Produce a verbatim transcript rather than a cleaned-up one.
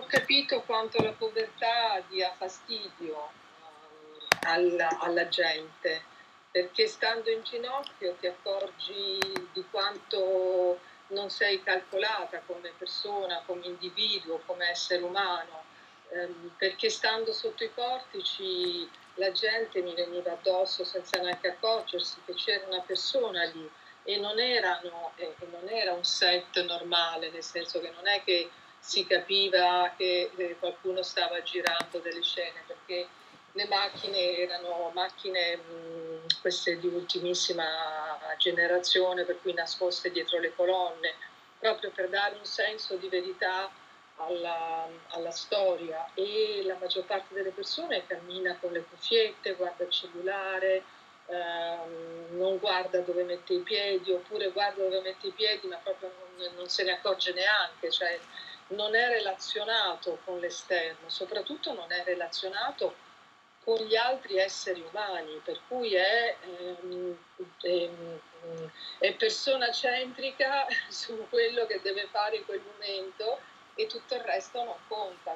ho capito quanto la povertà dia fastidio, uhm, alla alla gente, perché stando in ginocchio ti accorgi di quanto non sei calcolata come persona, come individuo, come essere umano, ehm, perché stando sotto i portici la gente mi veniva addosso senza neanche accorgersi che c'era una persona lì e non erano e e non era un set normale, nel senso che non è che si capiva che, ehm, qualcuno stava girando delle scene, perché le macchine erano macchine, mhmm, queste di ultimissima generazione, per cui nascoste dietro le colonne, proprio per dare un senso di verità alla alla storia. E la maggior parte delle persone cammina con le cuffiette, guarda il cellulare, ehm, non guarda dove mette i piedi, oppure guarda dove mette i piedi ma proprio non non se ne accorge neanche, cioè non è relazionato con l'esterno, soprattutto non è relazionato con gli altri esseri umani, per cui è, ehm, ehm, mhmm, è persona centrica su quello che deve fare in quel momento e tutto il resto non conta.